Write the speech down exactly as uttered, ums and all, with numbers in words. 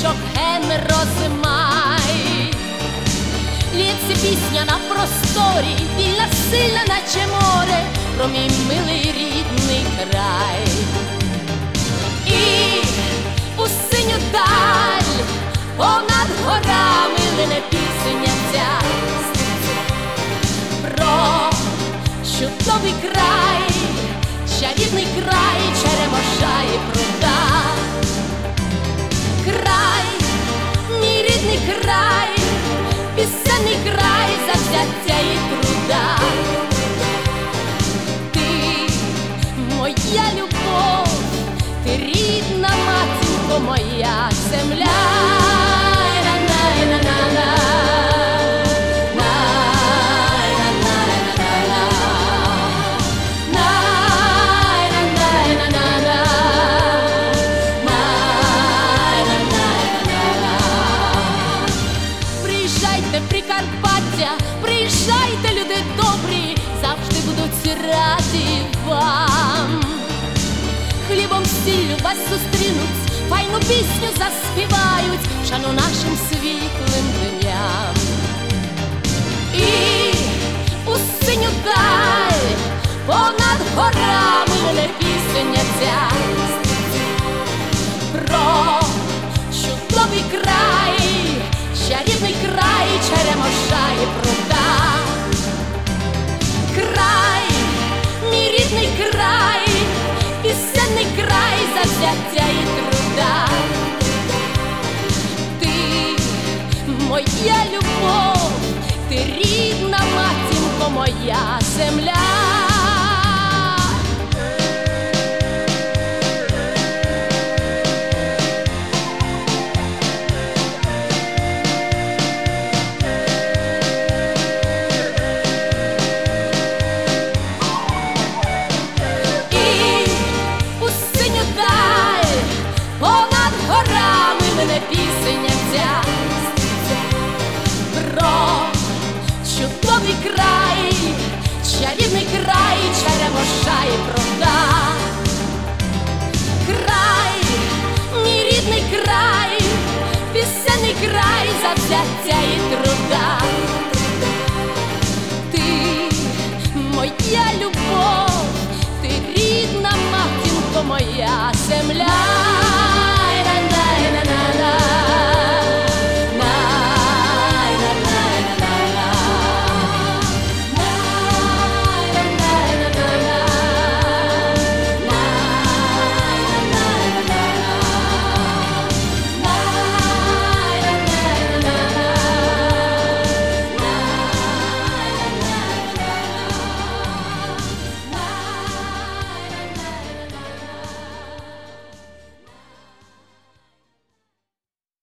річок ген розмай. Лється пісня на просторі, вільна, сильна, наче море, про мій милий рідний край. І у синю даль понад горами лине пісня ця про чудовий край, чарівний край черемоша і пруда. Край, мій рідний край, пісенний край завзяття і труда. Ти моя любов, ти рідна матінко моя земля. Приїжджайте, Прикарпаття, приїжджайте, люди добрі, завжди будуть раді вам. Хлібом, сіллю вас зустрінуть, файну пісню заспівають, шану нашим світлим дням. І у синю даль понад горами лине пісня ця про чудовий край, чарівний край черемоша і пруда. Край, мій рідний край, пісенний край завзяття і труда. Ти моя любов, ти рідна матінко моя земля. Пісня ця про чудовий край, чарівний край черемоша і пруда. Край, мій рідний край, пісенний край завзяття і труда. Ти моя любов, ти рідна матінко моя земля.